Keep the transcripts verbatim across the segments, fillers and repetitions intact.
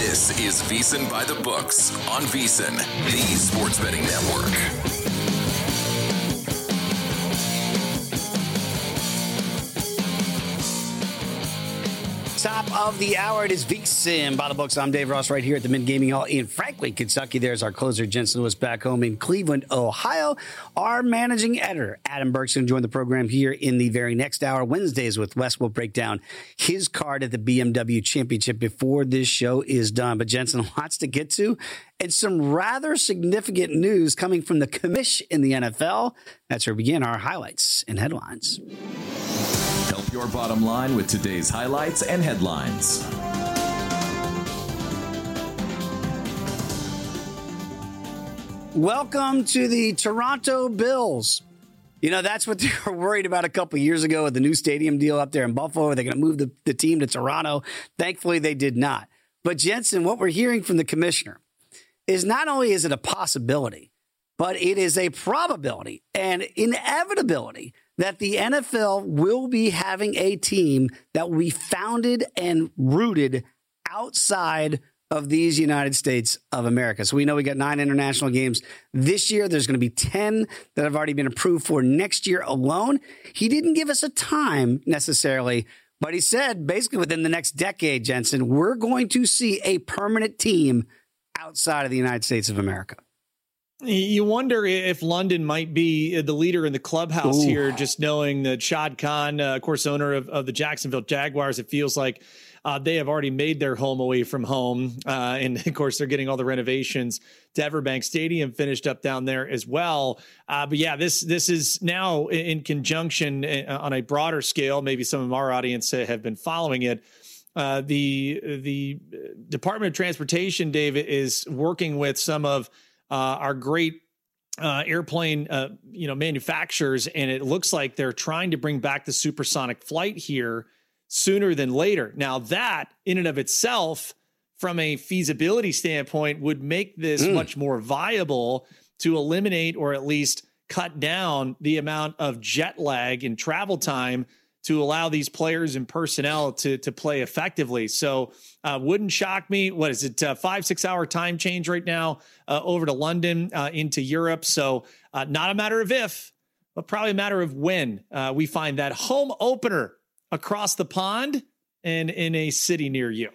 This is VSiN by the Books on VSiN, the sports betting network. Top of the hour, it is VSiN by the Books. I'm Dave Ross right here at the Mint Gaming Hall in Franklin, Kentucky. There's our closer, Jensen Lewis, back home in Cleveland, Ohio. Our managing editor, Adam Burke's going to join the program here in the very next hour. Wednesdays with Wes will break down his card at the B M W Championship before this show is done. But Jensen, lots to get to, and some rather significant news coming from the commish in the N F L. That's where we begin our highlights and headlines. Help your bottom line with today's highlights and headlines. Welcome to the Toronto Bills. You know, that's what they were worried about a couple of years ago with the new stadium deal up there in Buffalo. They're going to move the, the team to Toronto. Thankfully, they did not. But Jensen, what we're hearing from the commissioner is not only is it a possibility, but it is a probability and inevitability that the N F L will be having a team that will be founded and rooted outside of these United States of America. So we know we got nine international games this year. There's going to be ten that have already been approved for next year alone. He didn't give us a time necessarily, but he said basically within the next decade, Jensen, we're going to see a permanent team outside of the United States of America. You wonder if London might be the leader in the clubhouse Ooh. here, just knowing that Shad Khan, uh, of course, owner of, of the Jacksonville Jaguars, it feels like uh, they have already made their home away from home. Uh, and, of course, they're getting all the renovations to Everbank Stadium finished up down there as well. Uh, but, yeah, this this is now in conjunction on a broader scale. Maybe some of our audience have been following it. Uh, the the Department of Transportation, David, is working with some of Uh, our great uh, airplane, uh, you know, manufacturers, and it looks like they're trying to bring back the supersonic flight here sooner than later. Now, that in and of itself, from a feasibility standpoint, would make this mm. much more viable to eliminate or at least cut down the amount of jet lag and travel time to allow these players and personnel to to play effectively. So uh, wouldn't shock me. What is it? Uh, five, six hour time change right now uh, over to London uh, into Europe. So uh, not a matter of if, but probably a matter of when uh, we find that home opener across the pond and in a city near you.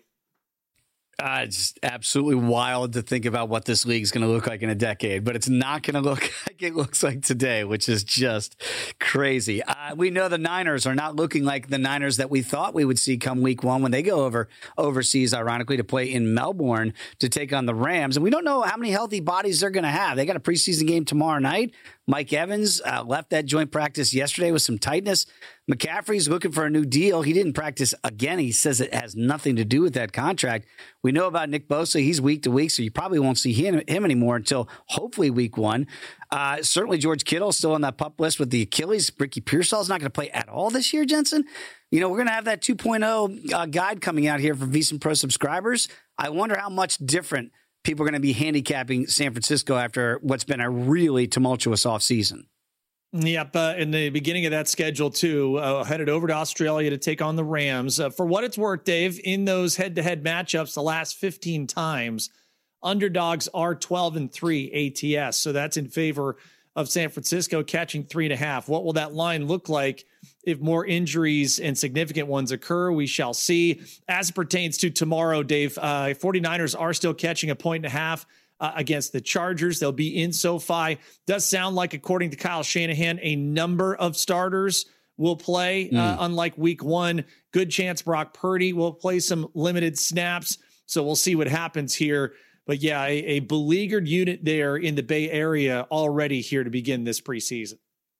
Uh, it's absolutely wild to think about what this league is going to look like in a decade, but it's not going to look like it looks like today, which is just crazy. Uh, we know the Niners are not looking like the Niners that we thought we would see come week one when they go over overseas, ironically, to play in Melbourne to take on the Rams. And we don't know how many healthy bodies they're going to have. They got a preseason game tomorrow night. Mike Evans uh, left that joint practice yesterday with some tightness. McCaffrey's looking for a new deal. He didn't practice again. He says it has nothing to do with that contract. We know about Nick Bosa. He's week to week, so you probably won't see him, him anymore until hopefully week one. Uh, certainly George Kittle still on that pup list with the Achilles. Ricky Pearsall's not going to play at all this year, Jensen. You know, we're going to have that two point oh uh, guide coming out here for VSiN Pro subscribers. I wonder how much different people are going to be handicapping San Francisco after what's been a really tumultuous offseason. Yep. Uh, in the beginning of that schedule, too, uh, headed over to Australia to take on the Rams. Uh, for what it's worth, Dave, in those head-to-head matchups the last fifteen times, underdogs are twelve and three A T S. So that's in favor of San Francisco catching three and a half. What will that line look like if more injuries and significant ones occur? We shall see. As it pertains to tomorrow, Dave, uh, 49ers are still catching a point and a half uh, against the Chargers. They'll be in SoFi. Does sound like, according to Kyle Shanahan, a number of starters will play, mm. uh, unlike week one. Good chance Brock Purdy will play some limited snaps. So we'll see what happens here. But yeah, a, a beleaguered unit there in the Bay Area already here to begin this preseason.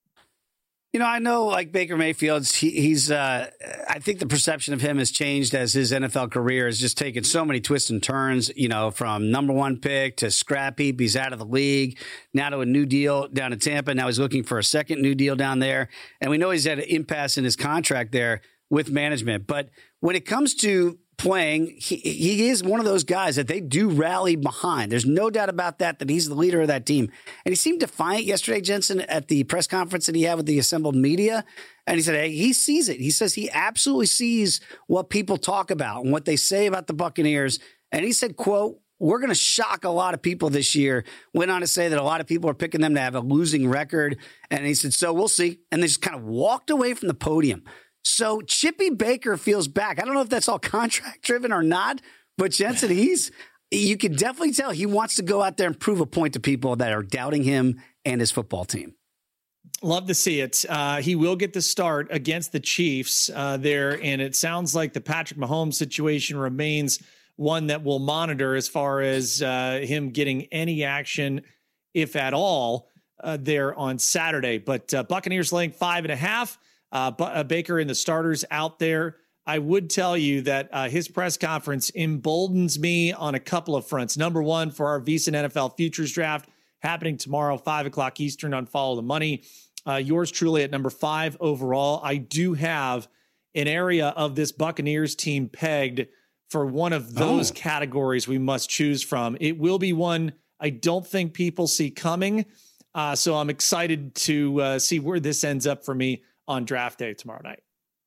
You know, I know like Baker Mayfield's, he, he's, uh, I think the perception of him has changed as his N F L career has just taken so many twists and turns, you know, from number one pick to scrap heap. He's out of the league, now to a new deal down in Tampa. Now he's looking for a second new deal down there. And we know he's had an impasse in his contract there with management. But when it comes to playing, he, he is one of those guys that they do rally behind. There's no doubt about that, that he's the leader of that team. And he seemed defiant yesterday, Jensen, at the press conference that he had with the assembled media. And he said, hey, he sees it. He says he absolutely sees what people talk about and what they say about the Buccaneers. And he said, quote, "We're going to shock a lot of people this year." Went on to say that a lot of people are picking them to have a losing record. And he said, so we'll see. And they just kind of walked away from the podium. So Chippy Baker feels back. I don't know if that's all contract driven or not, but Jensen, he's, you can definitely tell he wants to go out there and prove a point to people that are doubting him and his football team. Love to see it. Uh, he will get the start against the Chiefs uh, there. And it sounds like the Patrick Mahomes situation remains one that we'll monitor as far as uh, him getting any action, if at all, uh, there on Saturday. But uh, Buccaneers laying five and a half. Uh, B- uh, Baker and the starters out there. I would tell you that uh, his press conference emboldens me on a couple of fronts. Number one, for our VSiN N F L Futures Draft happening tomorrow, five o'clock Eastern on Follow the Money. Uh, yours truly at number five overall. I do have an area of this Buccaneers team pegged for one of those oh. categories we must choose from. It will be one I don't think people see coming. Uh, so I'm excited to uh, see where this ends up for me on draft day tomorrow night.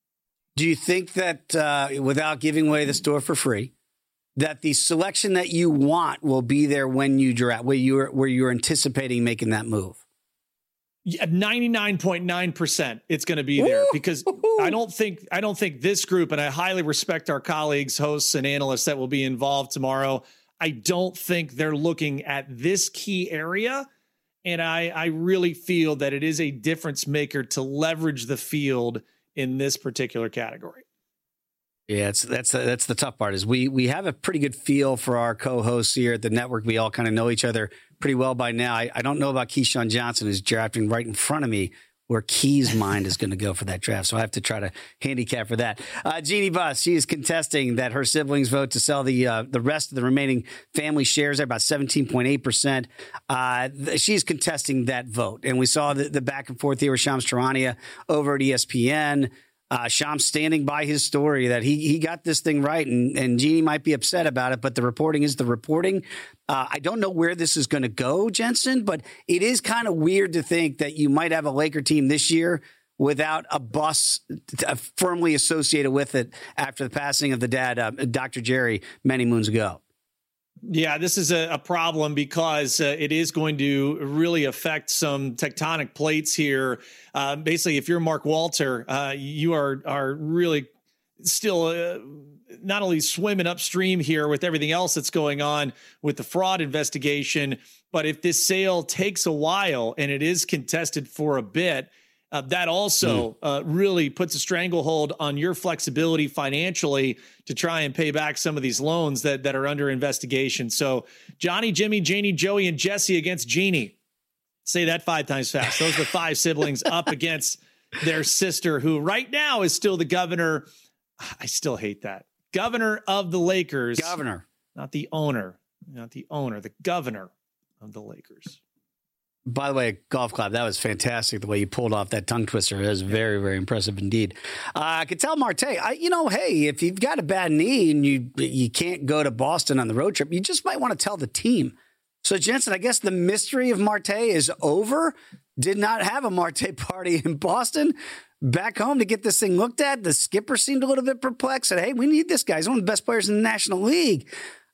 Do you think that uh, without giving away the store for free, that the selection that you want will be there when you draft, where you're, where you're anticipating making that move? Yeah, ninety-nine point nine percent it's going to be there, because I don't think I don't think this group, and I highly respect our colleagues, hosts, and analysts that will be involved tomorrow. I don't think they're looking at this key area. And I, I really feel that it is a difference maker to leverage the field in this particular category. Yeah, it's, that's that's the tough part is we we have a pretty good feel for our co-hosts here at the network. We all kind of know each other pretty well by now. I, I don't know about Keyshawn Johnson, who's drafting right in front of me, where Key's mind is going to go for that draft. So I have to try to handicap for that. Uh, Jeannie Buss, she is contesting that her siblings vote to sell the uh, the rest of the remaining family shares. They're about seventeen point eight percent. Uh, she's contesting that vote. And we saw the, the back and forth here with Shams Charania over at E S P N. Uh, Shams standing by his story that he he got this thing right, and, and Jeannie might be upset about it, but the reporting is the reporting. Uh, I don't know where this is going to go, Jensen, but it is kind of weird to think that you might have a Laker team this year without a bus uh, firmly associated with it after the passing of the dad, uh, Doctor Jerry, many moons ago. Yeah, this is a, a problem because uh, it is going to really affect some tectonic plates here. Uh, basically, if you're Mark Walter, uh, you are are really still uh, not only swimming upstream here with everything else that's going on with the fraud investigation, but if this sale takes a while and it is contested for a bit, Uh, that also mm. uh, really puts a stranglehold on your flexibility financially to try and pay back some of these loans that, that are under investigation. So Johnny, Jimmy, Janie, Joey, and Jesse against Jeannie. Say that five times fast. Those are the five siblings up against their sister, who right now is still the governor. I still hate that. Governor of the Lakers. Governor. Not the owner. Not the owner. The governor of the Lakers. By the way, Golf Club, that was fantastic. The way you pulled off that tongue twister. It was very, very impressive indeed. Uh, I could tell Marte, I, you know, hey, if you've got a bad knee and you you can't go to Boston on the road trip, you just might want to tell the team. So, Jensen, I guess the mystery of Marte is over. Did not have a Marte party in Boston. Back home to get this thing looked at. The skipper seemed a little bit perplexed. Said, hey, we need this guy. He's one of the best players in the National League.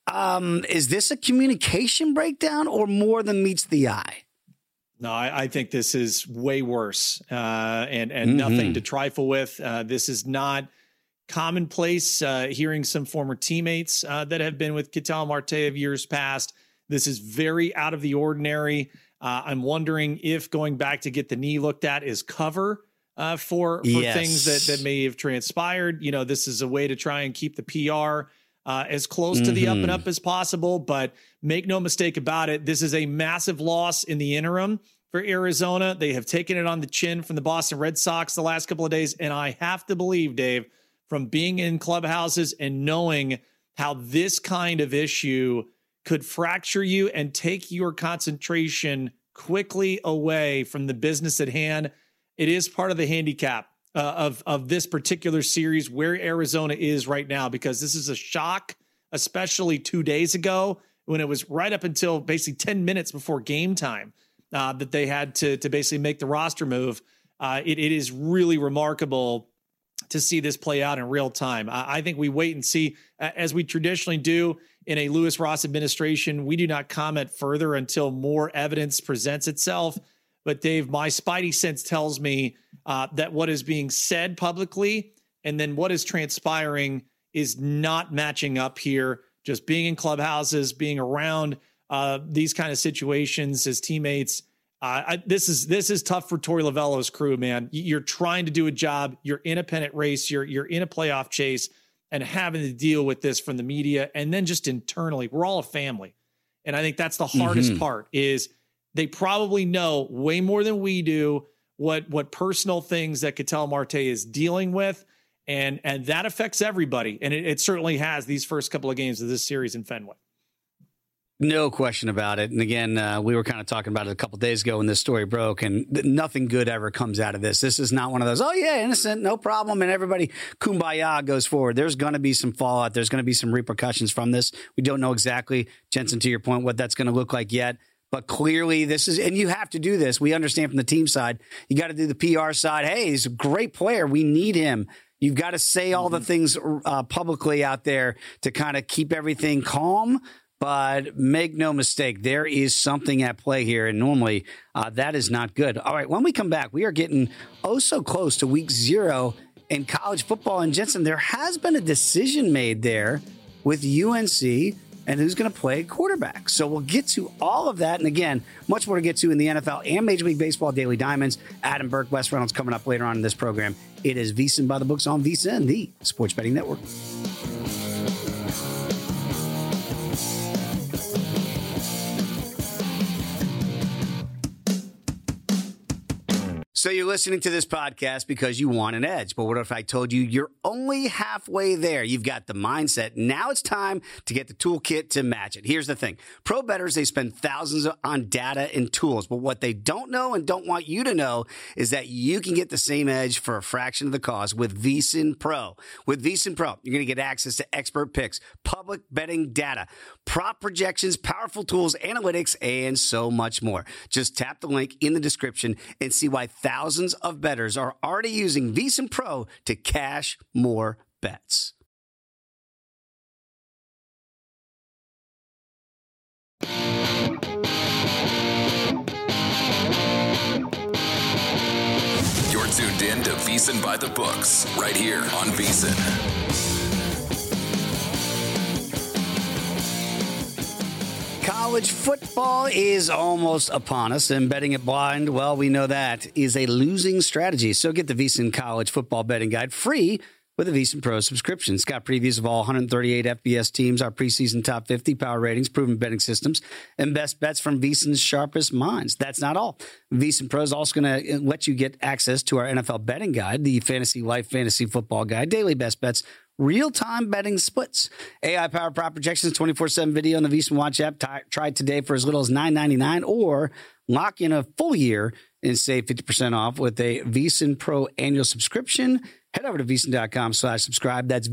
Um, is this a communication breakdown or more than meets the eye? No, I, I think this is way worse uh, and, and mm-hmm. nothing to trifle with. Uh, this is not commonplace. Uh, hearing some former teammates uh, that have been with Ketel Marte of years past, this is very out of the ordinary. Uh, I'm wondering if going back to get the knee looked at is cover uh, for, for yes. things that, that may have transpired. You know, this is a way to try and keep the P R Uh, as close to the mm-hmm. up and up as possible, but make no mistake about it. This is a massive loss in the interim for Arizona. They have taken it on the chin from the Boston Red Sox the last couple of days. And I have to believe, Dave, from being in clubhouses and knowing how this kind of issue could fracture you and take your concentration quickly away from the business at hand, it is part of the handicap Uh, of, of this particular series where Arizona is right now, because this is a shock, especially two days ago when it was right up until basically ten minutes before game time uh, that they had to, to basically make the roster move. Uh, it, it is really remarkable to see this play out in real time. I, I think we wait and see, uh, as we traditionally do in a Louis Ross administration, we do not comment further until more evidence presents itself. But Dave, my spidey sense tells me uh, that what is being said publicly and then what is transpiring is not matching up here. Just being in clubhouses, being around uh, these kind of situations as teammates. Uh, I, this is this is tough for Torey Lovello's crew, man. You're trying to do a job. You're in a pennant race. You're you're in a playoff chase, and having to deal with this from the media, and then just internally, we're all a family, and I think that's the hardest mm-hmm. part. Is they probably know way more than we do what what personal things that Ketel Marte is dealing with, and and that affects everybody, and it, it certainly has these first couple of games of this series in Fenway. No question about it. And again, uh, we were kind of talking about it a couple of days ago when this story broke, and th- nothing good ever comes out of this. This is not one of those, oh, yeah, innocent, no problem, and everybody kumbaya goes forward. There's going to be some fallout. There's going to be some repercussions from this. We don't know exactly, Jensen, to your point, what that's going to look like yet. But clearly this is, and you have to do this. We understand from the team side, you got to do the P R side. Hey, he's a great player. We need him. You've got to say all the things uh, publicly out there to kind of keep everything calm. But make no mistake, there is something at play here, and normally uh, that is not good. All right, when we come back, we are getting oh so close to week zero in college football. And Jensen, there has been a decision made there with U N C and who's going to play quarterback. So we'll get to all of that. And again, much more to get to in the N F L and Major League Baseball Daily Diamonds. Adam Burke, Wes Reynolds coming up later on in this program. It is VSiN by the Books on VSiN, the Sports Betting Network. So you're listening to this podcast because you want an edge. But what if I told you you're only halfway there? You've got the mindset. Now it's time to get the toolkit to match it. Here's the thing. Pro bettors, they spend thousands on data and tools. But what they don't know and don't want you to know is that you can get the same edge for a fraction of the cost with VSiN Pro. With VSiN Pro, you're going to get access to expert picks, public betting data, prop projections, powerful tools, analytics, and so much more. Just tap the link in the description and see why thousands Thousands of bettors are already using VSiN Pro to cash more bets. You're tuned in to VSiN by the Books, right here on VSiN. College football is almost upon us, and betting it blind, well, we know that is a losing strategy. So get the VSiN College Football Betting Guide free with a VSiN Pro subscription. It's got previews of all one hundred thirty-eight F B S teams, our preseason top fifty, power ratings, proven betting systems, and best bets from VSiN's sharpest minds. That's not all. VSiN Pro is also going to let you get access to our N F L betting guide, the Fantasy Life Fantasy Football Guide, daily best bets, real-time betting splits, A I-powered prop projections, twenty-four seven video on the VSiN Watch app. T- try it today for as little as nine ninety-nine, or lock in a full year and save fifty percent off with a VSiN Pro annual subscription. Head over to VSiN.com slash subscribe. That's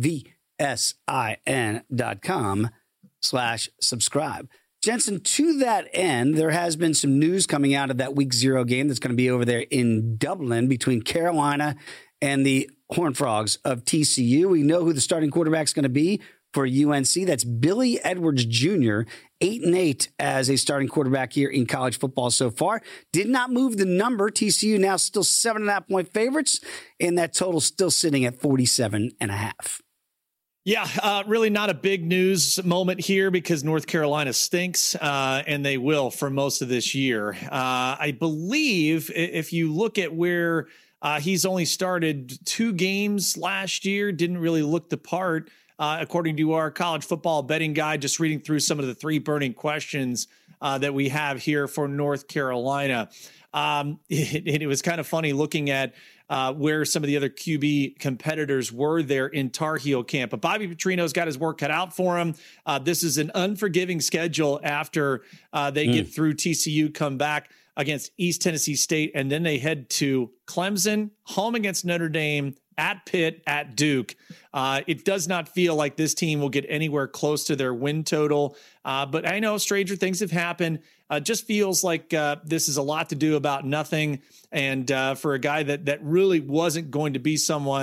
V-S-I-N dot com slash subscribe. Jensen, to that end, there has been some news coming out of that week zero game that's going to be over there in Dublin between Carolina and the Horned Frogs of T C U. We know who the starting quarterback is going to be for U N C. That's Billy Edwards Junior, eight and eight as a starting quarterback here in college football so far. Did not move the number. T C U now still seven and a half point favorites, and that total still sitting at forty-seven and a half. Yeah, uh, really not a big news moment here because North Carolina stinks, uh, and they will for most of this year. Uh, I believe if you look at where uh, he's only started two games last year, didn't really look the part. Uh, according to our college football betting guide, just reading through some of the three burning questions uh, that we have here for North Carolina. Um, it, it was kind of funny looking at uh, where some of the other Q B competitors were there in Tar Heel camp. But Bobby Petrino's got his work cut out for him. Uh, this is an unforgiving schedule after uh, they mm. get through T C U, come back against East Tennessee State, and then they head to Clemson, home against Notre Dame, at Pitt, at Duke. Uh, it does not feel like this team will get anywhere close to their win total. Uh, but I know stranger things have happened. Uh, just feels like uh, this is a lot to do about nothing. And uh, for a guy that that really wasn't going to be someone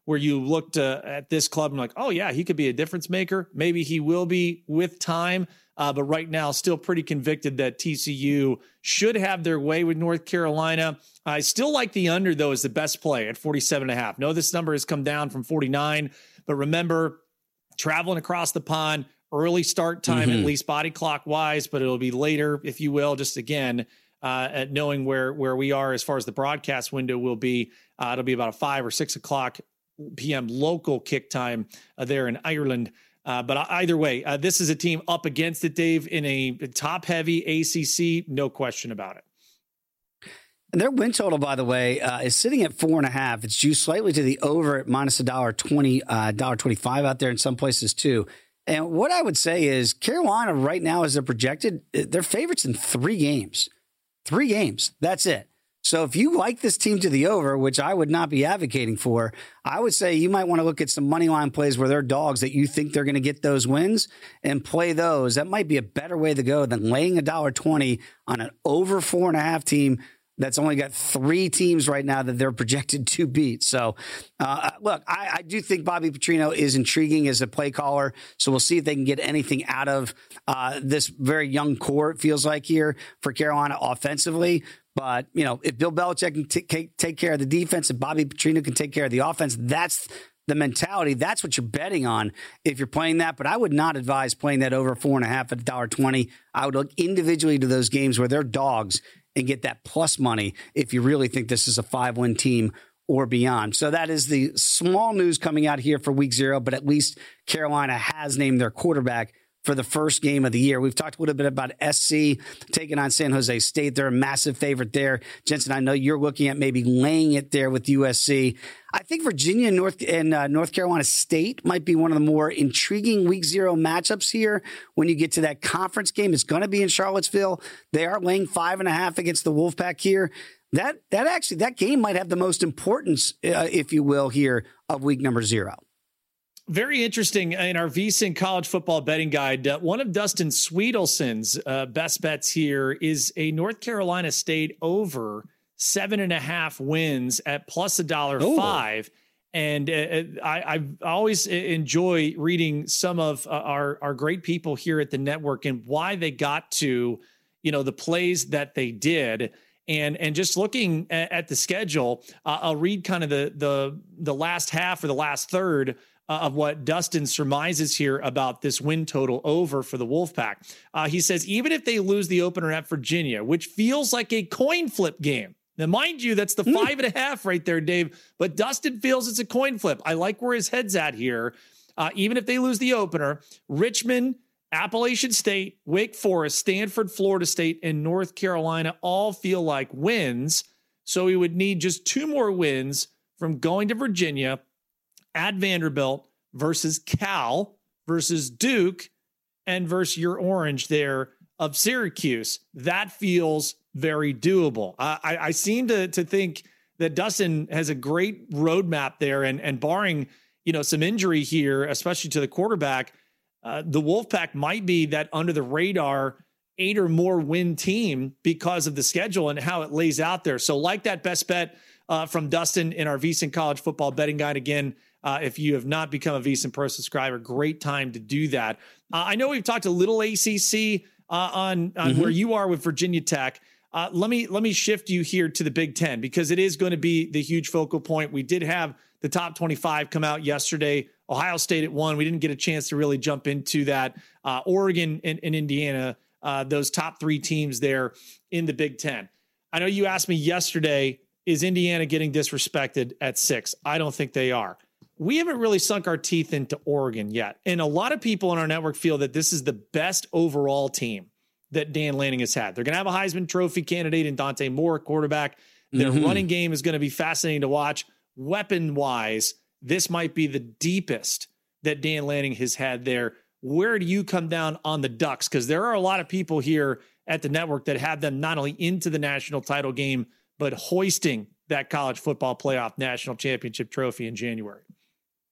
where you looked uh, at this club and like, oh yeah, he could be a difference maker. Maybe he will be with time. Uh, but right now, still pretty convicted that T C U should have their way with North Carolina. I still like the under, though, as the best play at forty-seven and a half. No, this number has come down from forty-nine. But remember, traveling across the pond, early start time, mm-hmm. at least body clock wise, but it'll be later, if you will, just again, uh, at knowing where, where we are as far as the broadcast window will be. Uh, it'll be about a five or six o'clock p m local kick time uh, there in Ireland. Uh, but either way, uh, this is a team up against it, Dave, in a top-heavy A C C, no question about it. And their win total, by the way, uh, is sitting at four and a half. It's juiced slightly to the over at minus a dollar twenty, uh, dollar twenty-five out there in some places too. And what I would say is Carolina right now, as they're projected, they're favorites in three games. Three games. That's it. So if you like this team to the over, which I would not be advocating for, I would say you might want to look at some money line plays where they're dogs that you think they're going to get those wins and play those. That might be a better way to go than laying a dollar twenty on an over four and a half team that's only got three teams right now that they're projected to beat. So, uh, look, I, I do think Bobby Petrino is intriguing as a play caller. So we'll see if they can get anything out of uh, this very young core, it feels like here for Carolina offensively. But, you know, if Bill Belichick can t- take, take care of the defense and Bobby Petrino can take care of the offense, that's the mentality. That's what you're betting on if you're playing that. But I would not advise playing that over four and a half at a dollar twenty. I would look individually to those games where they're dogs and get that plus money if you really think this is a five-win team or beyond. So that is the small news coming out here for week zero, but at least Carolina has named their quarterback for the first game of the year. We've talked a little bit about S C taking on San Jose State. They're a massive favorite there. Jensen, I know you're looking at maybe laying it there with U S C. I think Virginia and North, and, uh, North Carolina State might be one of the more intriguing week zero matchups here. When you get to that conference game, it's going to be in Charlottesville. They are laying five and a half against the Wolfpack here. That, that actually, that game might have the most importance, uh, if you will, here of week number zero. Very interesting. In our VSiN college football betting guide, uh, one of Dustin Sweetelson's uh, best bets here is a North Carolina State over seven and a half wins at plus a dollar five. And uh, I, I always enjoy reading some of uh, our, our great people here at the network and why they got to, you know, the plays that they did. And and just looking at, at the schedule, uh, I'll read kind of the the the last half or the last third Uh, of what Dustin surmises here about this win total over for the Wolfpack. Uh, he says, even if they lose the opener at Virginia, which feels like a coin flip game. Now, mind you, that's the mm. five and a half right there, Dave. But Dustin feels it's a coin flip. I like where his head's at here. Uh, even if they lose the opener, Richmond, Appalachian State, Wake Forest, Stanford, Florida State, and North Carolina all feel like wins. So he would need just two more wins from going to Virginia, at Vanderbilt versus Cal versus Duke and versus your orange there of Syracuse. That feels very doable. I, I, I seem to, to think that Dustin has a great roadmap there, and, and barring, you know, some injury here, especially to the quarterback, uh, the Wolfpack might be that under the radar eight or more win team because of the schedule and how it lays out there. So like that best bet uh, from Dustin in our VSiN college football betting guide. Again, Uh, if you have not become a VSiN Pro subscriber, great time to do that. Uh, I know we've talked a little A C C uh, on, on mm-hmm. where you are with Virginia Tech. Uh, let me let me shift you here to the Big Ten because it is going to be the huge focal point. We did have the top twenty-five come out yesterday. Ohio State at one. We didn't get a chance to really jump into that. Uh, Oregon and, and Indiana, uh, those top three teams there in the Big Ten. I know you asked me yesterday, is Indiana getting disrespected at six? I don't think they are. We haven't really sunk our teeth into Oregon yet. And a lot of people on our network feel that this is the best overall team that Dan Lanning has had. They're going to have a Heisman Trophy candidate in Dante Moore, quarterback. Their mm-hmm. running game is going to be fascinating to watch. Weapon-wise, this might be the deepest that Dan Lanning has had there. Where do you come down on the Ducks? Because there are a lot of people here at the network that have them not only into the national title game, but hoisting that college football playoff national championship trophy in January.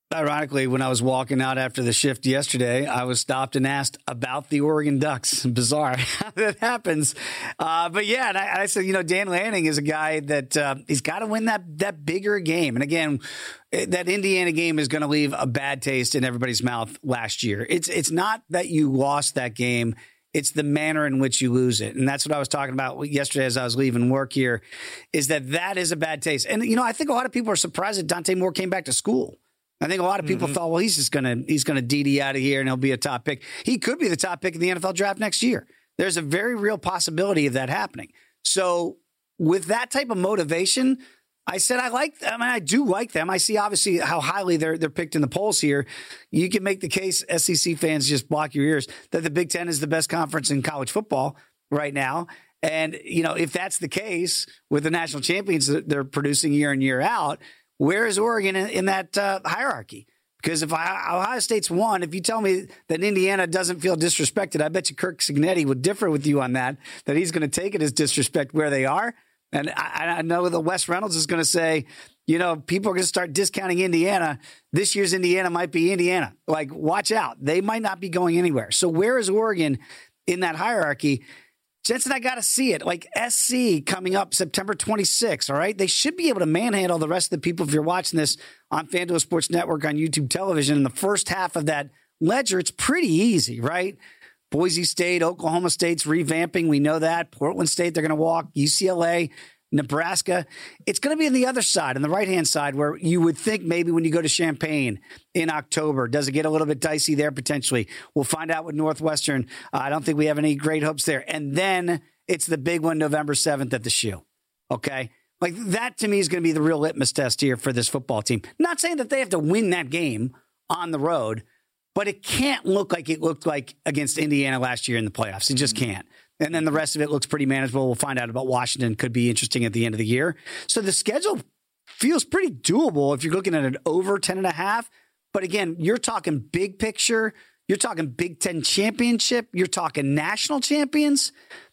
Ironically, when I was walking out after the shift yesterday, I was stopped and asked about the Oregon Ducks. Bizarre how that happens. Uh, but yeah, and I, I said, you know, Dan Lanning is a guy that uh, he's got to win that that bigger game. And again, that Indiana game is going to leave a bad taste in everybody's mouth last year. It's it's not that you lost that game. It's the manner in which you lose it. And that's what I was talking about yesterday as I was leaving work here, is that that is a bad taste. And, you know, I think a lot of people are surprised that Dante Moore came back to school. I think a lot of people mm-hmm. thought, well, he's just going to he's going to D D out of here and he'll be a top pick. He could be the top pick in the N F L draft next year. There's a very real possibility of that happening. So with that type of motivation, I said I like them. I mean, I do like them. I see obviously how highly they're they're picked in the polls here. You can make the case, S E C fans, just block your ears, that the Big Ten is the best conference in college football right now. And, you know, if that's the case with the national champions that they're producing year in, year out, where is Oregon in, in that uh, hierarchy? Because if I, Ohio State's won, if you tell me that Indiana doesn't feel disrespected, I bet you Kirk Cignetti would differ with you on that, that he's going to take it as disrespect where they are. And I, I know that Wes Reynolds is going to say, you know, people are going to start discounting Indiana. This year's Indiana might be Indiana. Like, watch out. They might not be going anywhere. So where is Oregon in that hierarchy? Jensen, I got to see it. Like S C coming up September twenty-sixth, all right? They should be able to manhandle the rest of the people if you're watching this on FanDuel Sports Network on YouTube television. In the first half of that ledger, it's pretty easy, right? Boise State, Oklahoma State's revamping. We know that. Portland State, they're going to walk. U C L A, Nebraska. It's going to be on the other side, on the right-hand side, where you would think maybe when you go to Champaign in October, does it get a little bit dicey there potentially? We'll find out with Northwestern. Uh, I don't think we have any great hopes there. And then it's the big one, November seventh at the Shoe. Okay? Like, that to me is going to be the real litmus test here for this football team. Not saying that they have to win that game on the road, but it can't look like it looked like against Indiana last year in the playoffs. It just can't. And then the rest of it looks pretty manageable. We'll find out about Washington. Could be interesting at the end of the year. So the schedule feels pretty doable if you're looking at an over ten and a half. But again, you're talking big picture. You're talking Big Ten championship. You're talking national champions.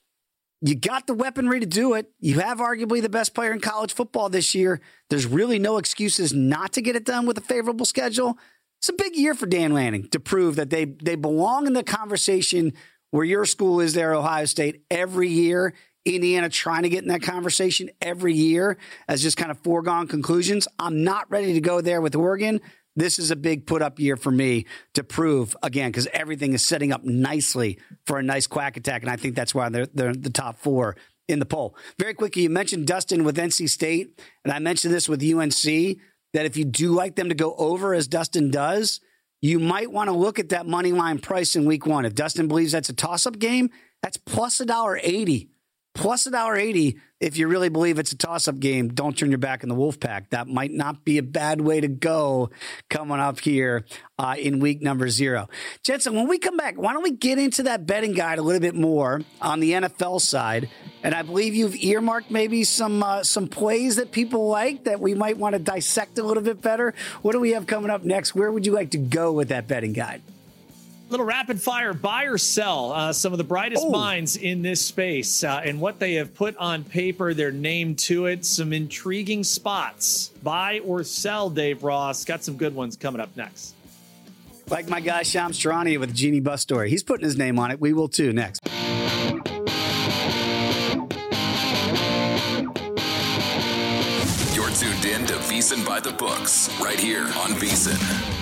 You got the weaponry to do it. You have arguably the best player in college football this year. There's really no excuses not to get it done with a favorable schedule. It's a big year for Dan Lanning to prove that they they belong in the conversation where your school is there, Ohio State, every year. Indiana trying to get in that conversation every year as just kind of foregone conclusions. I'm not ready to go there with Oregon. This is a big put-up year for me to prove, again, because everything is setting up nicely for a nice quack attack, and I think that's why they're, they're the top four in the poll. Very quickly, you mentioned Dustin with N C State, and I mentioned this with U N C, that if you do like them to go over as Dustin does, you might want to look at that money line price in week one. If Dustin believes that's a toss-up game, that's plus one dollar eighty. Plus one dollar eighty if you really believe it's a toss-up game. Don't turn your back on the Wolfpack. That might not be a bad way to go coming up here uh, in week number zero. Jensen, when we come back, why don't we get into that betting guide a little bit more on the N F L side? And I believe you've earmarked maybe some uh, some plays that people like that we might want to dissect a little bit better. What do we have coming up next? Where would you like to go with that betting guide? Little rapid fire, buy or sell uh, some of the brightest oh. minds in this space uh, and what they have put on paper, their name to it, some intriguing spots. Buy or sell, Dave Ross. Got some good ones coming up next. Like my guy Shams Charania with the Genie Bus story. He's putting his name on it. We will too next. You're tuned in to VSiN by the Books right here on VSiN.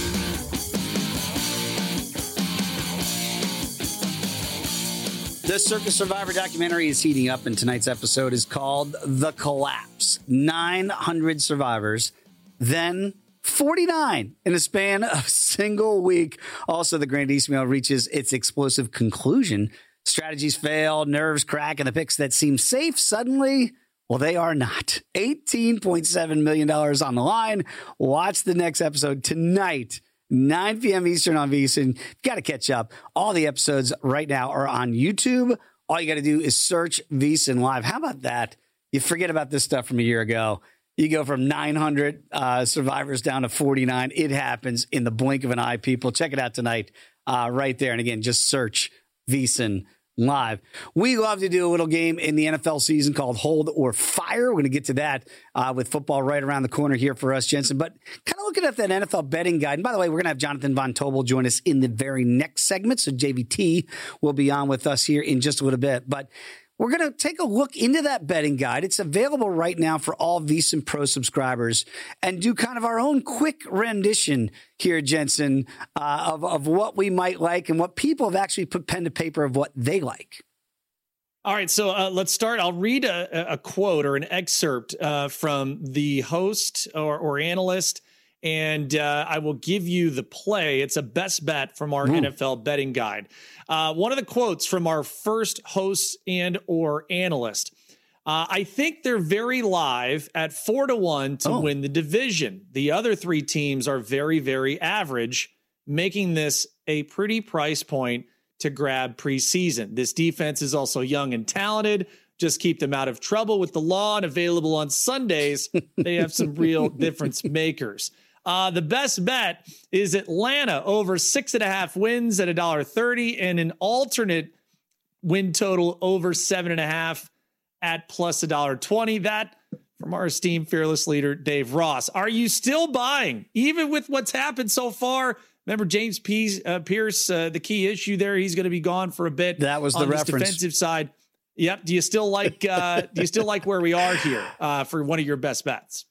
The Circus Survivor documentary is heating up, and tonight's episode is called The Collapse. nine hundred survivors, then forty-nine in a span of a single week. Also, the Grand East Mail reaches its explosive conclusion. Strategies fail, nerves crack, and the picks that seem safe suddenly, well, they are not. eighteen point seven million dollars on the line. Watch the next episode tonight. nine p.m. Eastern on VSiN. You've got to catch up. All the episodes right now are on YouTube. All you got to do is search VSiN Live. How about that? You forget about this stuff from a year ago. You go from nine hundred uh, survivors down to forty-nine. It happens in the blink of an eye, people. Check it out tonight uh, right there. And again, just search VSiN live. We love to do a little game in the N F L season called Hold or Fire. We're going to get to that uh, with football right around the corner here for us, Jensen. But kind of looking at that N F L betting guide. And by the way, we're going to have Jonathan Von Tobel join us in the very next segment. So J V T will be on with us here in just a little bit. But we're going to take a look into that betting guide. It's available right now for all VSiN Pro subscribers and do kind of our own quick rendition here, Jensen, uh, of, of what we might like and what people have actually put pen to paper of what they like. All right, so uh, let's start. I'll read a, a quote or an excerpt uh, from the host or, or analyst, and uh, I will give you the play. It's a best bet from our Ooh. N F L betting guide. Uh, one of the quotes from our first host and or analyst. Uh, I think they're very live at four to one to oh. win the division. The other three teams are very, very average, making this a pretty price point to grab preseason. This defense is also young and talented. Just keep them out of trouble with the law, and available on Sundays. They have some real difference makers. Uh, the best bet is Atlanta over six and a half wins at a dollar thirty, and an alternate win total over seven and a half at plus a dollar twenty. That from our esteemed fearless leader, Dave Ross. Are you still buying, even with what's happened so far? Remember James P- uh, Pierce, uh, the key issue there. He's going to be gone for a bit. That was the on this reference. Defensive side. Yep. Do you still like? Uh, do you still like where we are here uh, for one of your best bets?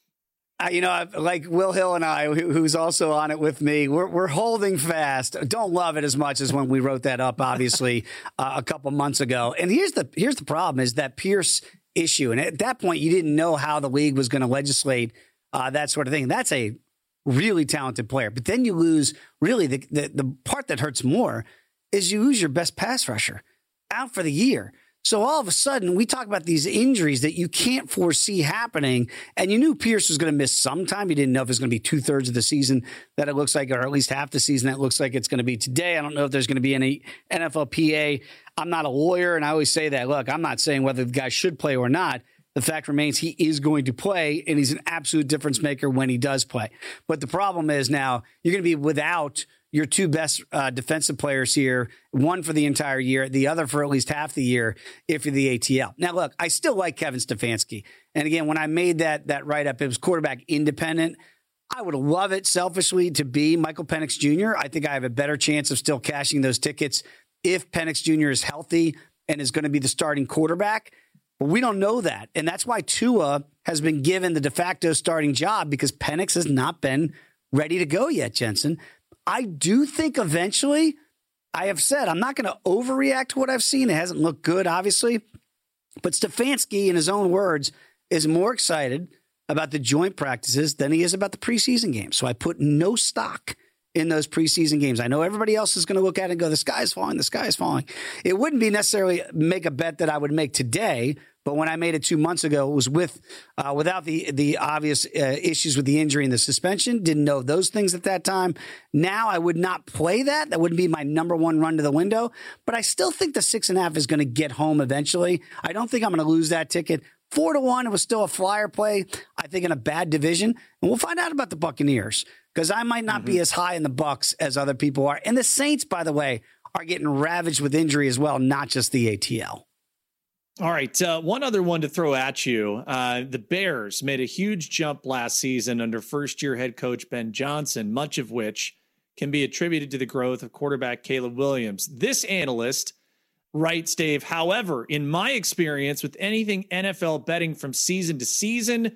Uh, you know, like Will Hill and I, who, who's also on it with me, we're we're holding fast. Don't love it as much as when we wrote that up, obviously, uh, a couple months ago. And here's the here's the problem: is that Pierce issue, and at that point, you didn't know how the league was going to legislate uh, that sort of thing. That's a really talented player, but then you lose. Really, the, the the part that hurts more is you lose your best pass rusher out for the year. So all of a sudden, we talk about these injuries that you can't foresee happening. And you knew Pierce was going to miss some time. You didn't know if it was going to be two thirds of the season that it looks like, or at least half the season that looks like it's going to be today. I don't know if there's going to be any N F L P A. I'm not a lawyer, and I always say that. Look, I'm not saying whether the guy should play or not. The fact remains he is going to play, and he's an absolute difference maker when he does play. But the problem is now you're going to be without your two best uh, defensive players here, one for the entire year, the other for at least half the year if you're the A T L. Now, look, I still like Kevin Stefanski. And again, when I made that that write-up, it was quarterback independent. I would love it selfishly to be Michael Penix Junior I think I have a better chance of still cashing those tickets if Penix Junior is healthy and is going to be the starting quarterback. But we don't know that. And that's why Tua has been given the de facto starting job, because Penix has not been ready to go yet, Jensen. I do think eventually, I have said, I'm not going to overreact to what I've seen. It hasn't looked good, obviously. But Stefanski, in his own words, is more excited about the joint practices than he is about the preseason games. So I put no stock in those preseason games. I know everybody else is going to look at it and go, the sky is falling, the sky is falling. It wouldn't be necessarily make a bet that I would make today, but when I made it two months ago, it was with uh, without the the obvious uh, issues with the injury and the suspension. Didn't know those things at that time. Now I would not play that. That wouldn't be my number one run to the window. But I still think the six and a half is going to get home eventually. I don't think I'm going to lose that ticket. Four to one, it was still a flyer play, I think, in a bad division. And we'll find out about the Buccaneers, because I might not mm-hmm. be as high in the Bucs as other people are. And the Saints, by the way, are getting ravaged with injury as well, not just the A T L. All right. Uh, one other one to throw at you. Uh, the Bears made a huge jump last season under first-year head coach Ben Johnson, much of which can be attributed to the growth of quarterback Caleb Williams. This analyst writes, Dave, however, in my experience with anything N F L betting from season to season,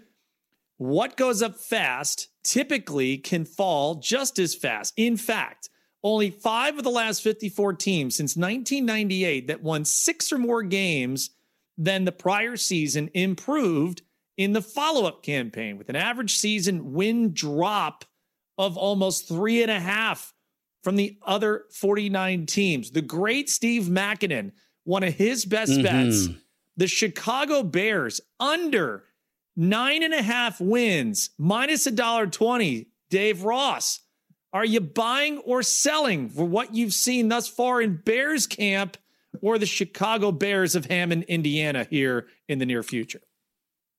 what goes up fast typically can fall just as fast. In fact, only five of the last fifty-four teams since nineteen ninety-eight that won six or more games than the prior season improved in the follow-up campaign, with an average season win drop of almost three and a half from the other forty-nine teams. The great Steve Makinen, one of his best mm-hmm. bets, the Chicago Bears under nine and a half wins, minus a dollar twenty. Dave Ross, are you buying or selling for what you've seen thus far in Bears camp, or the Chicago Bears of Hammond, Indiana, here in the near future?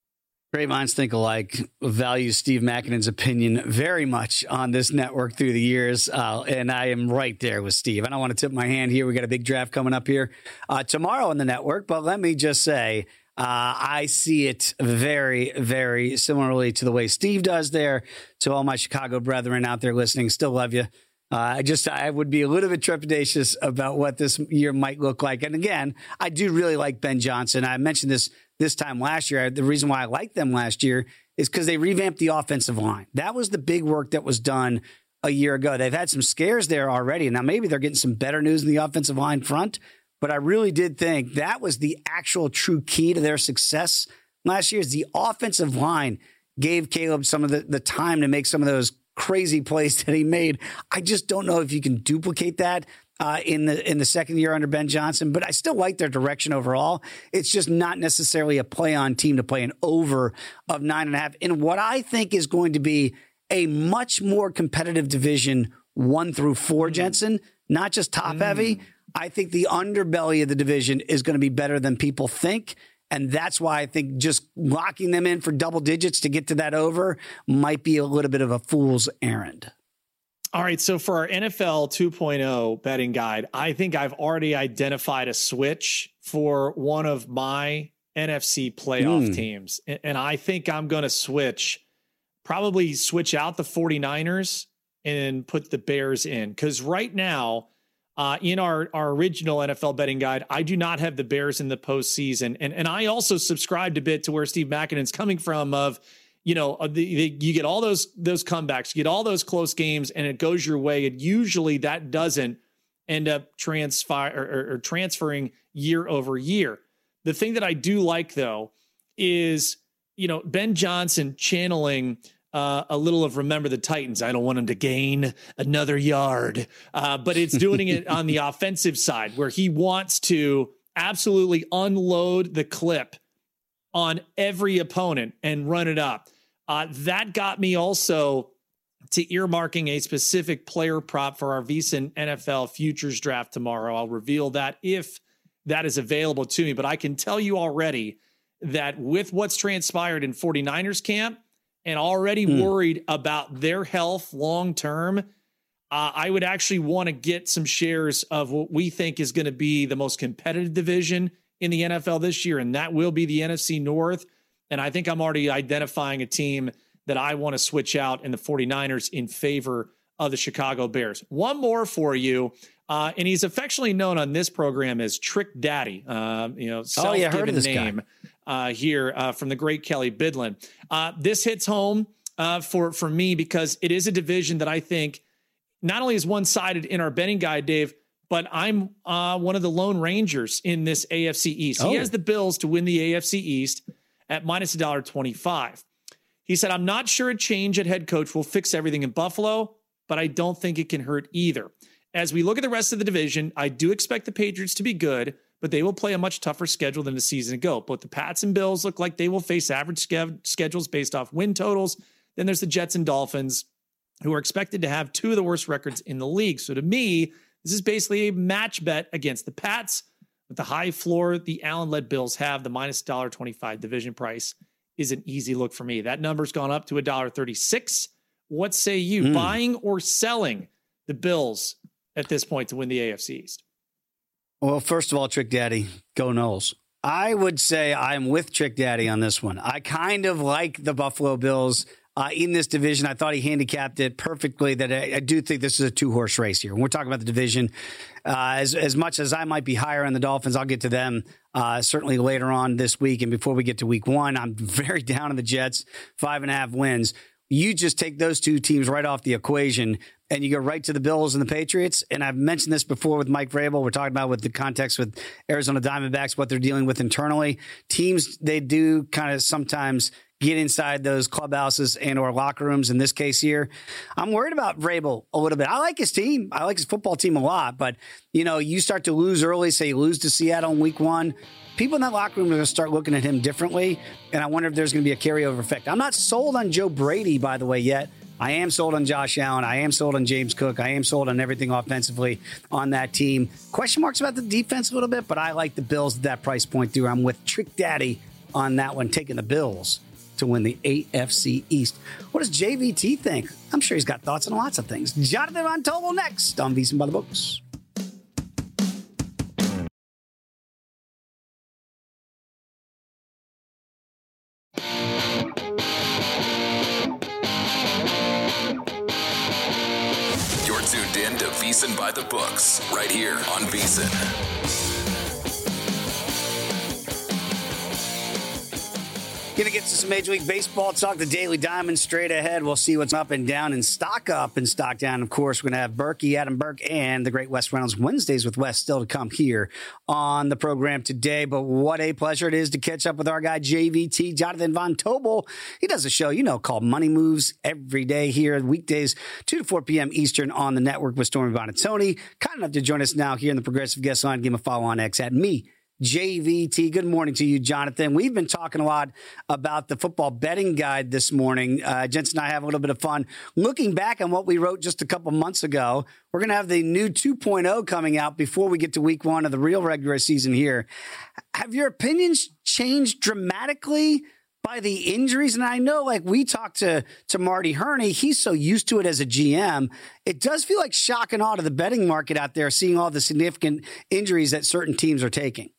Great minds think alike. Value Steve Makinen's opinion very much on this network through the years, uh, and I am right there with Steve. I don't want to tip my hand here. We got a big draft coming up here uh, tomorrow on the network, but let me just say uh, I see it very, very similarly to the way Steve does there. To all my Chicago brethren out there listening, still love you. Uh, I just, I would be a little bit trepidatious about what this year might look like. And again, I do really like Ben Johnson. I mentioned this this time last year. The reason why I liked them last year is because they revamped the offensive line. That was the big work that was done a year ago. They've had some scares there already. Now, maybe they're getting some better news in the offensive line front, but I really did think that was the actual true key to their success last year is the offensive line gave Caleb some of the, the time to make some of those crazy plays that he made. I just don't know if you can duplicate that uh, in the in the second year under Ben Johnson, but I still like their direction overall. It's just not necessarily a play on team to play an over of nine and a half in what I think is going to be a much more competitive division one through four, Jensen, not just top mm. heavy. I think the underbelly of the division is going to be better than people think. And that's why I think just locking them in for double digits to get to that over might be a little bit of a fool's errand. All right. So for our N F L two point oh betting guide, I think I've already identified a switch for one of my N F C playoff mm. teams. And I think I'm going to switch, probably switch out the 49ers and put the Bears in. Because right now, Uh, in our, our original N F L betting guide, I do not have the Bears in the postseason. And and I also subscribed a bit to where Steve Makinen's coming from of, you know, the, the, you get all those those comebacks, you get all those close games, and it goes your way. And usually that doesn't end up transfer or, or, or transferring year over year. The thing that I do like, though, is, you know, Ben Johnson channeling Uh, a little of Remember the Titans. I don't want him to gain another yard, uh, but it's doing it on the offensive side where he wants to absolutely unload the clip on every opponent and run it up. Uh, that got me also to earmarking a specific player prop for our VSiN N F L futures draft tomorrow. I'll reveal that if that is available to me, but I can tell you already that with what's transpired in 49ers camp, and already mm. worried about their health long-term, uh, I would actually want to get some shares of what we think is going to be the most competitive division in the N F L this year, and that will be the N F C North. And I think I'm already identifying a team that I want to switch out in the 49ers in favor of the Chicago Bears. One more for you, uh, and he's affectionately known on this program as Trick Daddy, uh, you know, self-given oh, yeah, heard of this name. Guy. Uh, here uh, from the great Kelly Bidlin. Uh, this hits home uh, for, for me because it is a division that I think not only is one-sided in our betting guide, Dave, but I'm uh, one of the lone rangers in this A F C East. Oh. He has the Bills to win the A F C East at minus one dollar twenty-five. He said, I'm not sure a change at head coach will fix everything in Buffalo, but I don't think it can hurt either. As we look at the rest of the division, I do expect the Patriots to be good, but they will play a much tougher schedule than the season ago. Both the Pats and Bills look like they will face average ske- schedules based off win totals. Then there's the Jets and Dolphins, who are expected to have two of the worst records in the league. So to me, this is basically a match bet against the Pats. With the high floor the Allen-led Bills have, the minus one dollar twenty-five division price is an easy look for me. That number's gone up to one dollar thirty-six. What say you, mm. buying or selling the Bills at this point to win the A F C East? Well, first of all, Trick Daddy, go Knowles. I would say I'm with Trick Daddy on this one. I kind of like the Buffalo Bills uh, in this division. I thought he handicapped it perfectly. That I, I do think this is a two-horse race here. When we're talking about the division, uh, as, as much as I might be higher on the Dolphins, I'll get to them uh, certainly later on this week. And before we get to week one, I'm very down on the Jets, five and a half wins. You just take those two teams right off the equation and you go right to the Bills and the Patriots. And I've mentioned this before with Mike Vrabel. We're talking about with the context with Arizona Diamondbacks, what they're dealing with internally. Teams, they do kind of sometimes get inside those clubhouses and or locker rooms. In this case here, I'm worried about Vrabel a little bit. I like his team. I like his football team a lot. But, you know, you start to lose early, say you lose to Seattle in week one. People in that locker room are going to start looking at him differently. And I wonder if there's going to be a carryover effect. I'm not sold on Joe Brady, by the way, yet. I am sold on Josh Allen. I am sold on James Cook. I am sold on everything offensively on that team. Question marks about the defense a little bit, but I like the Bills at that price point, too. I'm with Trick Daddy on that one, taking the Bills to win the A F C East. What does J V T think? I'm sure he's got thoughts on lots of things. Jonathan Von Tobel next on VSiN by the Books. You're tuned in to VSiN by the Books, right here on VSiN. Gonna get to some Major League Baseball talk. The Daily Diamond straight ahead. We'll see what's up and down and stock up and stock down. Of course, we're gonna have Berkey, Adam Burke, and the great Wes Reynolds Wednesdays with Wes still to come here on the program today. But what a pleasure it is to catch up with our guy J V T, Jonathan Von Tobel. He does a show, you know, called Money Moves every day here, weekdays, two to four p.m. Eastern on the network with Stormy Buonantony. Kind enough to join us now here in the Progressive Guest Line. Give him a follow on X at me. J V T. Good morning to you, Jonathan. We've been talking a lot about the football betting guide this morning. Uh, Jensen and I have a little bit of fun looking back on what we wrote just a couple months ago. We're going to have the new two point oh coming out before we get to week one of the real regular season here. Have your opinions changed dramatically by the injuries? And I know, like, we talked to, to Marty Herney. He's so used to it as a G M. It does feel like shock and awe to the betting market out there, seeing all the significant injuries that certain teams are taking.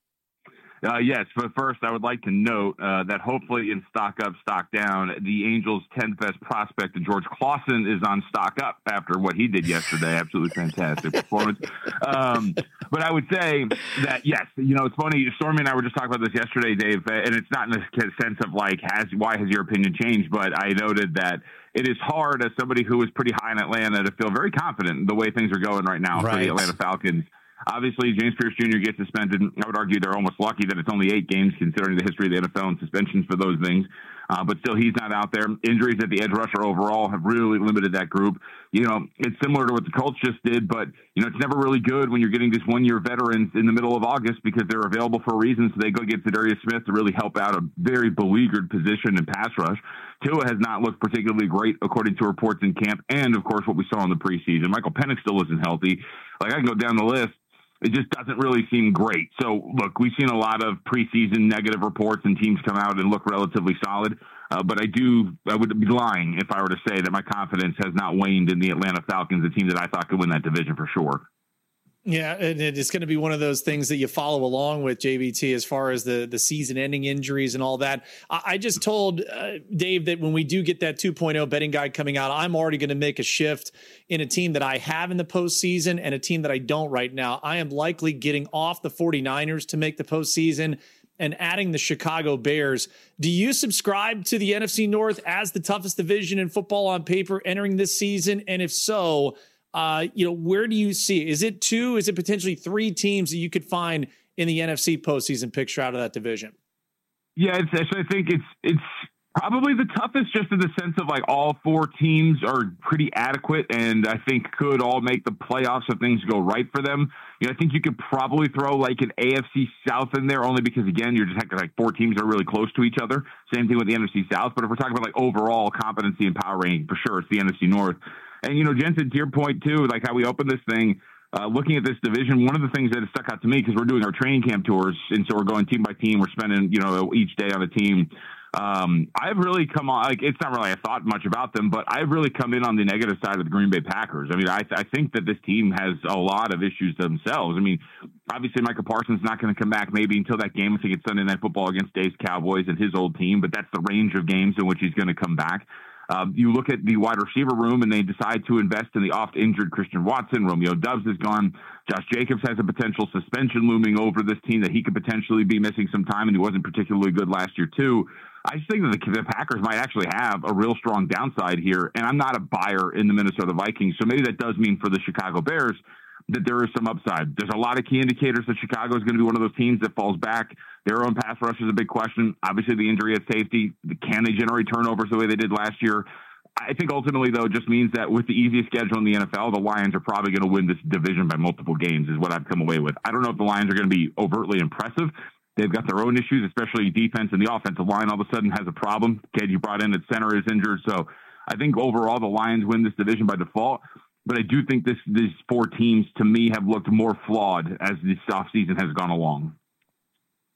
Uh, yes, but first I would like to note uh, that hopefully in Stock Up, Stock Down, the Angels' tenth best prospect, George Clausen, is on Stock Up after what he did yesterday. Absolutely fantastic performance. Um, but I would say that, yes, you know, it's funny. Stormy and I were just talking about this yesterday, Dave, and it's not in the sense of like, has why has your opinion changed? But I noted that it is hard as somebody who is pretty high in Atlanta to feel very confident in the way things are going right now right. for the Atlanta Falcons. Obviously, James Pierce Junior gets suspended. I would argue they're almost lucky that it's only eight games considering the history of the N F L and suspensions for those things. Uh, but still, he's not out there. Injuries at the edge rusher overall have really limited that group. You know, it's similar to what the Colts just did, but, you know, it's never really good when you're getting just one-year veterans in the middle of August because they're available for a reason, so they go get Zadarius Smith to really help out a very beleaguered position in pass rush. Tua has not looked particularly great, according to reports in camp, and, of course, what we saw in the preseason. Michael Penix still isn't healthy. Like, I can go down the list. It just doesn't really seem great. So, look, we've seen a lot of preseason negative reports and teams come out and look relatively solid. Uh, but I do, I would be lying if I were to say that my confidence has not waned in the Atlanta Falcons, a team that I thought could win that division for sure. Yeah, and it's going to be one of those things that you follow along with, J V T, as far as the, the season-ending injuries and all that. I just told uh, Dave that when we do get that two point oh betting guide coming out, I'm already going to make a shift in a team that I have in the postseason and a team that I don't right now. I am likely getting off the 49ers to make the postseason and adding the Chicago Bears. Do you subscribe to the N F C North as the toughest division in football on paper entering this season? And if so, Uh, you know, where do you see? Is it two? Is it potentially three teams that you could find in the N F C postseason picture out of that division? Yeah, it's, I think it's it's probably the toughest, just in the sense of like all four teams are pretty adequate, and I think could all make the playoffs if things go right for them. You know, I think you could probably throw like an A F C South in there, only because again, you're just like four teams are really close to each other. Same thing with the N F C South. But if we're talking about like overall competency and power ranking, for sure, it's the N F C North. And, you know, Jensen, to your point, too, like how we opened this thing, uh, looking at this division, one of the things that has stuck out to me, because we're doing our training camp tours, and so we're going team by team, we're spending, you know, each day on a team. Um, I've really come on, like, it's not really, I thought much about them, but I've really come in on the negative side of the Green Bay Packers. I mean, I, I think that this team has a lot of issues themselves. I mean, obviously, Micah Parsons not going to come back maybe until that game. I think it's Sunday Night Football against Dave's Cowboys and his old team, but that's the range of games in which he's going to come back. Um, you look at the wide receiver room, and they decide to invest in the oft-injured Christian Watson. Romeo Doubs is gone. Josh Jacobs has a potential suspension looming over this team that he could potentially be missing some time, and he wasn't particularly good last year, too. I just think that the, the Packers might actually have a real strong downside here, and I'm not a buyer in the Minnesota Vikings, so maybe that does mean for the Chicago Bears that there is some upside. There's a lot of key indicators that Chicago is going to be one of those teams that falls back. Their own pass rush is a big question. Obviously, the injury at safety. Can they generate turnovers the way they did last year? I think ultimately, though, it just means that with the easiest schedule in the N F L, the Lions are probably going to win this division by multiple games is what I've come away with. I don't know if the Lions are going to be overtly impressive. They've got their own issues, especially defense, and the offensive line all of a sudden has a problem. Kid you brought in at center is injured. So I think overall the Lions win this division by default. But I do think this these four teams, to me, have looked more flawed as this offseason has gone along.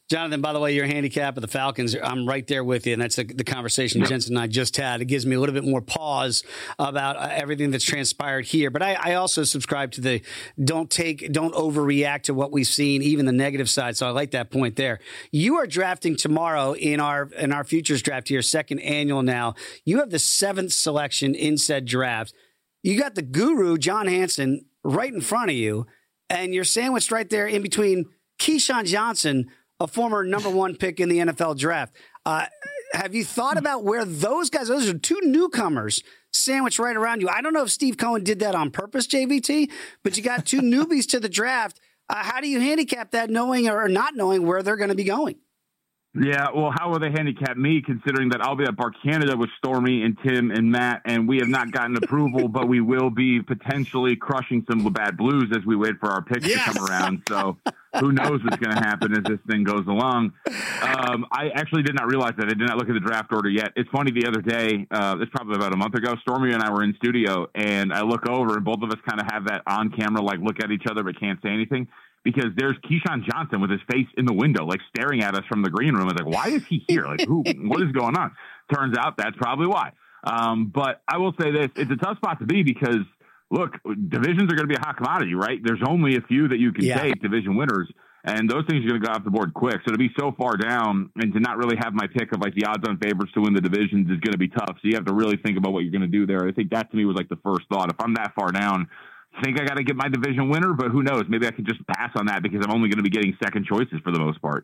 Jonathan, by the way, your handicap of the Falcons, I'm right there with you. And that's the, the conversation yep. Jensen and I just had. It gives me a little bit more pause about uh, everything that's transpired here. But I, I also subscribe to the don't take, don't overreact to what we've seen, even the negative side. So I like that point there. You are drafting tomorrow in our, in our futures draft here, second annual now. You have the seventh selection in said draft. You got the guru, John Hansen, right in front of you. And you're sandwiched right there in between Keyshawn Johnson, a former number one pick in the N F L draft. Uh, have you thought about where those guys, those are two newcomers sandwiched right around you. I don't know if Steve Cohen did that on purpose, J V T, but you got two newbies to the draft. Uh, how do you handicap that knowing or not knowing where they're going to be going? Yeah, well, how will they handicap me considering that I'll be at Bar Canada with Stormy and Tim and Matt, and we have not gotten approval, but we will be potentially crushing some Labatt Blues as we wait for our picks yes! to come around. So who knows what's going to happen as this thing goes along. Um, I actually did not realize that. I did not look at the draft order yet. It's funny, the other day, uh, it's probably about a month ago, Stormy and I were in studio, and I look over, and both of us kind of have that on-camera, like, look at each other but can't say anything. Because there's Keyshawn Johnson with his face in the window, like staring at us from the green room. I was like, why is he here? Like, who, what is going on? Turns out that's probably why. Um, but I will say this, it's a tough spot to be because, look, divisions are going to be a hot commodity, right? There's only a few that you can yeah. take, division winners, and those things are going to go off the board quick. So to be so far down and to not really have my pick of like the odds on favorites to win the divisions is going to be tough. So you have to really think about what you're going to do there. I think that to me was like the first thought. If I'm that far down, think I got to get my division winner, but who knows? Maybe I could just pass on that because I'm only going to be getting second choices for the most part.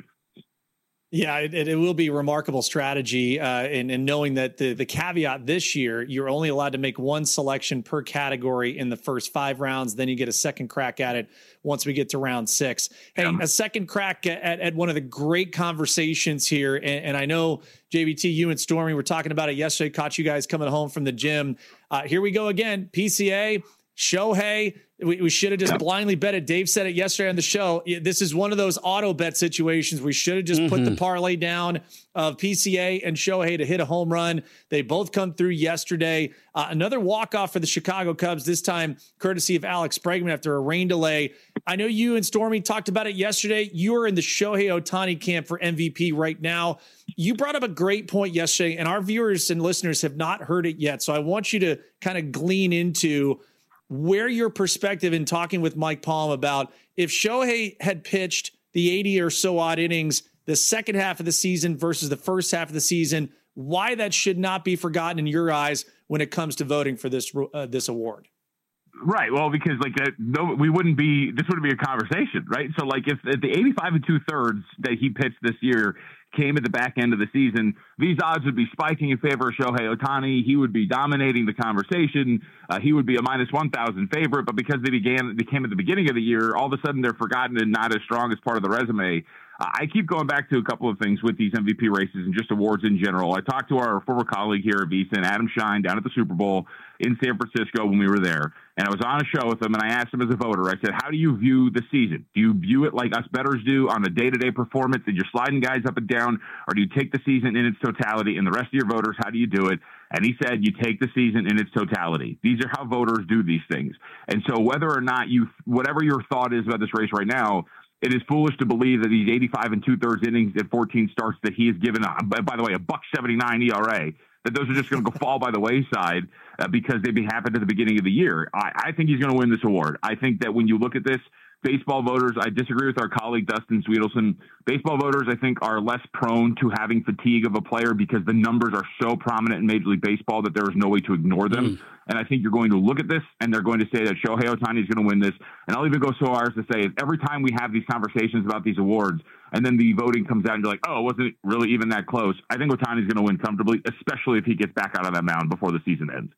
Yeah, it, it will be remarkable strategy. Uh, and, and knowing that the, the caveat this year, you're only allowed to make one selection per category in the first five rounds. Then you get a second crack at it once we get to round six. Hey, yeah. a second crack at, at one of the great conversations here. And, and I know, J V T, you and Stormy were talking about it yesterday, caught you guys coming home from the gym. Uh, here we go again. P C A. Shohei, we, we should have just yep. blindly bet it. Dave said it yesterday on the show. This is one of those auto bet situations. We should have just mm-hmm. put the parlay down of P C A and Shohei to hit a home run. They both come through yesterday. Uh, another walk-off for the Chicago Cubs, this time courtesy of Alex Bregman after a rain delay. I know you and Stormy talked about it yesterday. You are in the Shohei Ohtani camp for M V P right now. You brought up a great point yesterday, and our viewers and listeners have not heard it yet. So I want you to kind of glean into where your perspective in talking with Mike Palm about if Shohei had pitched the eighty or so odd innings the second half of the season versus the first half of the season, why that should not be forgotten in your eyes when it comes to voting for this uh, this award. Right. Well, because like that, no, we wouldn't be, this wouldn't be a conversation, right? So like if, if the eighty-five and two thirds that he pitched this year came at the back end of the season, these odds would be spiking in favor of Shohei Ohtani. He would be dominating the conversation. Uh, he would be a minus one thousand favorite, but because they began, they came at the beginning of the year, all of a sudden they're forgotten and not as strong as part of the resume. Uh, I keep going back to a couple of things with these M V P races and just awards in general. I talked to our former colleague here at VSiN, Adam Shine, down at the Super Bowl in San Francisco when we were there. And I was on a show with him, and I asked him as a voter, I said, how do you view the season? Do you view it like us bettors do on a day-to-day performance and you're sliding guys up and down, or do you take the season in its totality? And the rest of your voters, how do you do it? And he said, you take the season in its totality. These are how voters do these things. And so whether or not you, whatever your thought is about this race right now, it is foolish to believe that these eighty-five and two-thirds innings at fourteen starts that he has given, a, by the way, a buck seventy-nine E R A, that those are just going to go fall by the wayside uh, because they happened at the beginning of the year. I, I think he's going to win this award. I think that when you look at this, baseball voters, I disagree with our colleague Dustin Sweetelson. Baseball voters, I think, are less prone to having fatigue of a player because the numbers are so prominent in Major League Baseball that there is no way to ignore them. Mm. And I think you're going to look at this and they're going to say that Shohei Ohtani is going to win this. And I'll even go so far as to say, every time we have these conversations about these awards and then the voting comes out and you're like, oh, it wasn't really even that close, I think Ohtani is going to win comfortably, especially if he gets back out of that mound before the season ends.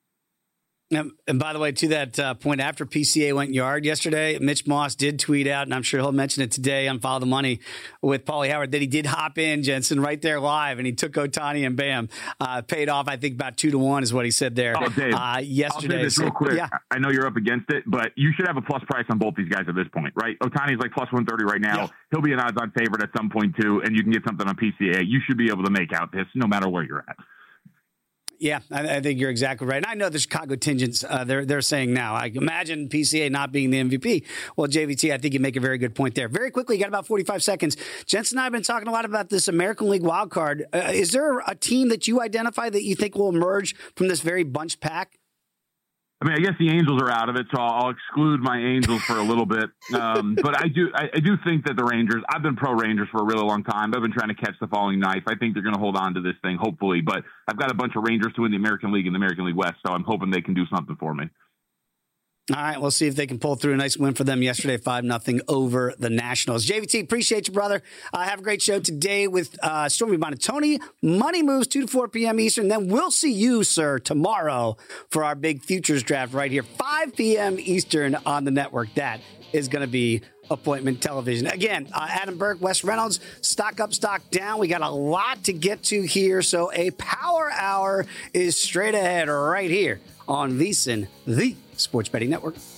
Um, and by the way, to that uh, point, after P C A went yard yesterday, Mitch Moss did tweet out, and I'm sure he'll mention it today on Follow the Money with Paulie Howard, that he did hop in, Jensen, right there live, and he took Ohtani and bam, uh, paid off, I think, about two to one is what he said there oh, Dave, uh, yesterday. I'll say this real quick. Yeah. I know you're up against it, but you should have a plus price on both these guys at this point, right? Ohtani's like plus one thirty right now. Yeah. He'll be an odds-on favorite at some point, too, and you can get something on P C A. You should be able to make out this no matter where you're at. Yeah, I, I think you're exactly right. And I know the Chicago Tingens, uh, they're they're saying now, I imagine P C A not being the M V P. Well, J V T, I think you make a very good point there. Very quickly, you got about forty-five seconds. Jensen and I have been talking a lot about this American League wild card. Uh, is there a team that you identify that you think will emerge from this very bunched pack? I mean, I guess the Angels are out of it, so I'll exclude my Angels for a little bit. Um, but I do, I, I do think that the Rangers. I've been pro Rangers for a really long time. I've been trying to catch the falling knife. I think they're going to hold on to this thing, hopefully. But I've got a bunch of Rangers to win the American League and the American League West, so I'm hoping they can do something for me. All right, we'll see if they can pull through. A nice win for them yesterday, five nothing over the Nationals. J V T, appreciate you, brother. Uh, have a great show today with uh, Stormy Buonantony. Money moves two to four p.m. Eastern. Then we'll see you, sir, tomorrow for our big futures draft right here, five p.m. Eastern on the network. That is going to be appointment television. Again, uh, Adam Burke, Wes Reynolds, stock up, stock down. We got a lot to get to here, so a power hour is straight ahead right here on VSiN, the Sports Betting Network.